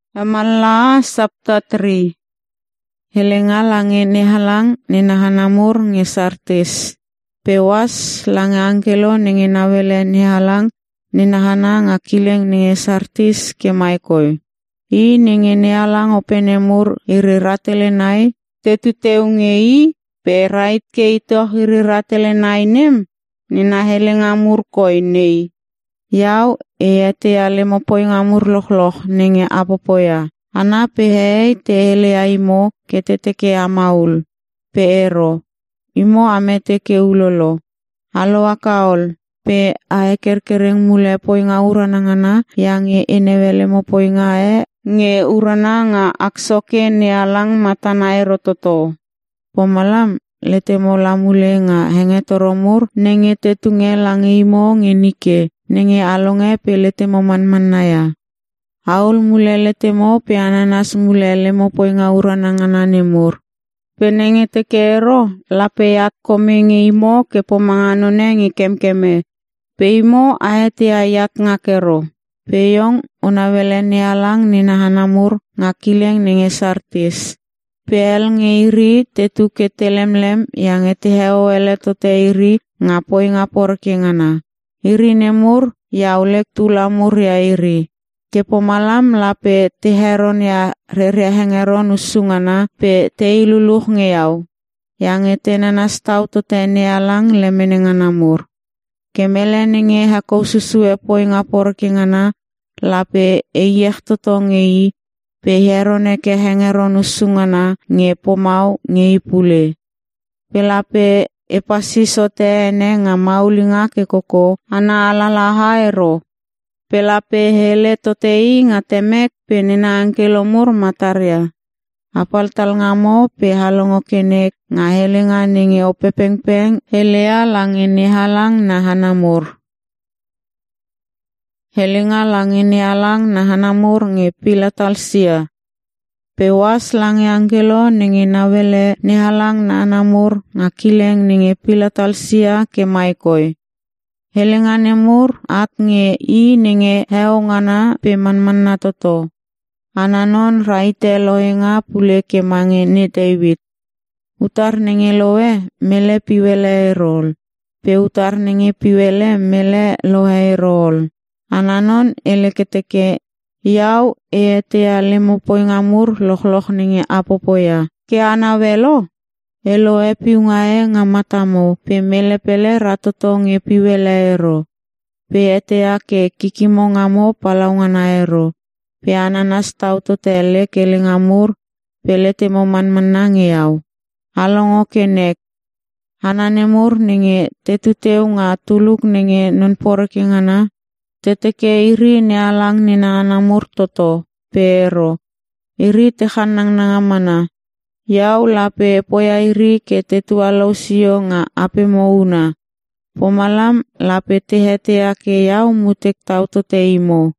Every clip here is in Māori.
Amalla Sabta 3. Helenga lange nehalang nenahanamur nge Sartis. Pewas lange angkelo nenge nawele nehalang nenahana ngakileng nenge Sartis ke maikoi. I nenge nehalang openemur iri ratelenai tetu teungei pe rait ke ito iri ratelenai nem nena helenga murkoi nei. Yau ete ale mopoi ngamur loh nenge apopoya. Ana pehei te hele aimo keteteke amaul. Pe ero. Imo amete ke ulolo. Alo akaol. Pe aekerkereng mule poi nga urana ngana yang enewele mopoi nga nge urana nga aksoke nealang matana ero toto. Pomalam lete mola mule nga henge toromur nenge tetunge lange imo nge nike. Nenge alonge pe lete mo manmanaya. Aul mule lete mo pe ananas mule lemo poi ngaurana ngana nemur. Pe nenge teke ero lape yak komenge imo ke pomanganone ngi kemkeme. Pe imo aete ayak ngakero. Pe yong onawele nealang ninahanamur ngakileng nenge Sartis. Pe el ngeiri tetu ke telemlem yang ete heo ele tote iri ngapoi ngapor ke ngana. Iri nemur ya ulek tulamur ya iri. Kepo malam lape teheron ya reria hengeron usungana pe teiluluh ngeyau. Yang ete nanas tau tote nealang lemenenganamur. Kemele nenge hako susue poi ngapor ke ngana lape eyek totongei pe herone ke hengeron usungana nge pomau nge ipule. Pe lape epasi sote ene nga maulinga ke koko ana alalaha ero. Pelape hele totei nga temek pe nena angkelomur mataria. Apal tal ngamo pe halongo kenek nga helenga nenge opepengpeng helea lange nehalang nahanamur. Helenga lange nehalang nahanamur nge pilatalsia. Pewas lange angkelo nenge nawele nehalang nahanamur ngakileng nenge pilatalsia ke maikoi. Helenga nemur at nge I nenge heo ngana pe manmanna toto. Ananon raite loenga pule ke mange ni David. Utar nenge loe mele piwele erol. Pe utar nenge piwele mele loe erol. Ananon ele keteke yau ete alemo poi ngamur loh nenge apopoya. Ke anawelo? Elo piungae nga matamo pe mele pele ratoto nge piwele ero. Pe etea ke kikimo ngamo palaungana ero. Pe ananas tau totele kele ngamur pe lete mo manmanang yau. Alongo kenek. Hananemur nenge tetuteu nga tuluk nenge nonporeke ngana. Teteke iri nealang nina anamur toto. Pe ero. Iri tekhanang nangamana. Yau lape poya iri ke tetua lausio nga ape mo una. Pomalam lape tehetea ke yau mutek tau tote imo.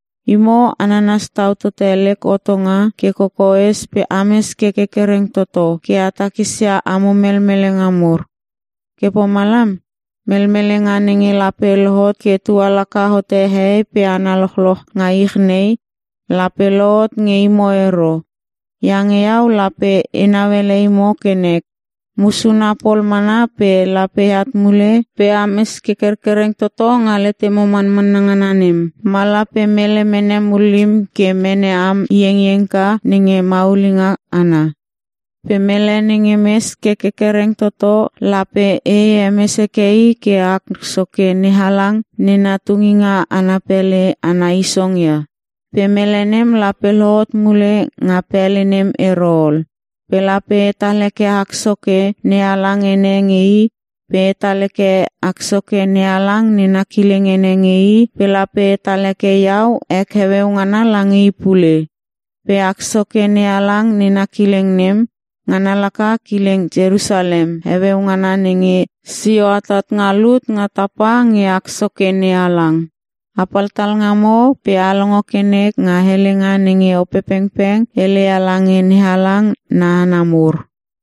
Imo ananas tau tote lek otonga ke kokoes pe ames ke kekereng toto ke atakisya amo melmelengamur. Ke pomalam melmelenga nenge lape lohot ke tualaka hote hei pe analokloh nga ikhnei lape lohot nge imo ero. Yang yau lape enawele imo kenek. Musuna pol mana pe lape hat mule pe ames kekerkereng toto ngalete moman menangananim. Malape mele mene mulim ke mene am yengka nenge maulinga ana. Pe mele nenge mes kekereng toto lape emsekei ke ak soke nehalang nenatunginga anapele ana isong ya. Pemelenem lape lot mule ngapelenem erol. Pelape taleke aksoke nealang enengei. Pe taleke aksoke nealang nenakileng enengei. Pelape taleke yau ek heweungana langi pule. Pe aksoke nealang nenakileng nem. Nganalaka kileng Jerusalem. Heweungana nenge sio atat ngalut ngatapa nge aksoke nealang. Apal tal ngamo pe alongo kenek nga helenga nenge opepengpeng hele alange nehalang nahanamur.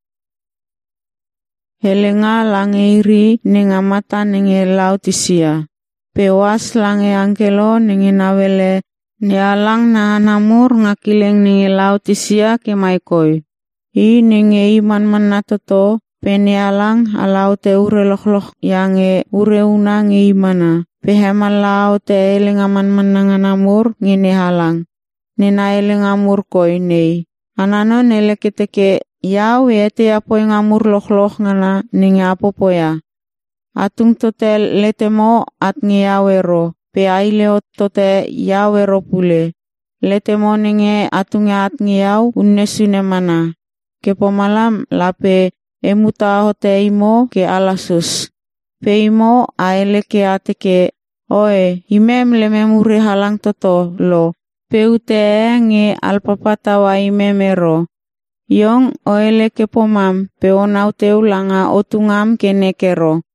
Helenga lange iri nengamata nenge Laodisia. Pewas lange angkelo nenge nawele Ni alang na hanamur ngakileng ni Laotisia ke maikoi. I nenge iman man na toto, pe ni alang alau te ure loh yang ure una nge imana. Pe heman lau te elengaman mananganamur nge ni halang. Nena elengamur koi nei. Anano nele keteke yau ete apoy ngamur loh ngana ninge apopoya. Atung tote letemo at nge yawero. Pe aile tote yawero pule. Letemo ninge atunga at nge yaw unnesune mana. Kepo malam lape emuta hote imo ke alasus. Pe imo aele ke ateke. Oe, imem lememuri halang toto lo. Pe ute nge alpapata wa imemero. Yong oele kepo mam pe onau teulanga otungam ke nekero.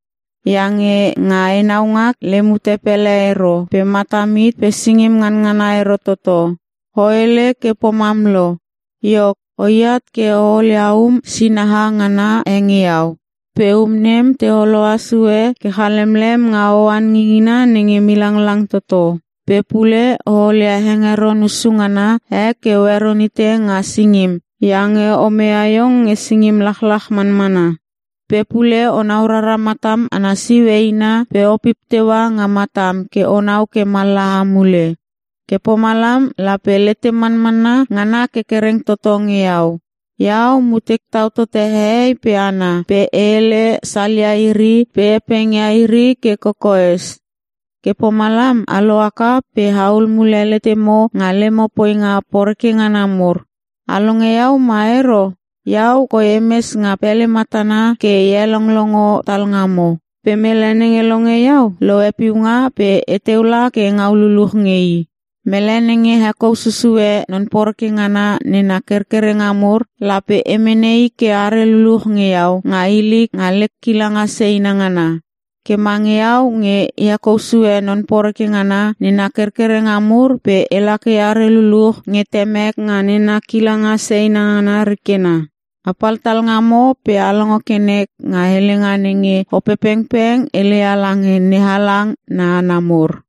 Yang nga enaungak lemute pele ero. Pe matamit pe singim ngana ero toto. Hoele kepo mam lo. Yok. Oyat ke oliaum sinaha ngana engiau. Pe nem te holo asue ke halemlem nga oan ngingina nenge milang lang toto. Pe pule olia hengero nusungana ke weronite nga singim. Yang omeayong nge singim lakhlak manmana. Pe pule onaurara matam anasi weina pe opiptewa nga matam ke onau ke malaha mule. Kepo malam la pelete mana ngana kekereng totong yau. Yau mutek tau tote hei pe ana pe ele salia iri pe pengya iri ke kokoes. Kepo malam aloaka pe haul mulelete mo ngalemo poi nga porke nganamur. Along yau maero. Yau ko emes nga pele matana ke yelonglongo talngamo. Pe meleneng elonge yau lo epiunga pe eteula ke ngaululuh ngei. Melenenge hako susue non porke ngana nena kerkere ngamur lape emenei ke are luluh ngeyau ngailik ngalek kilanga seina ngana. Kemangeyau nge hako susue non porke ngana nena kerkere ngamur pe elake are luluh ngetemek nga nena kilanga seina ngana rikena. Apal tal ngamo pe alongo kenek nga helenga nenge opepeng ele alange nehalang na namur.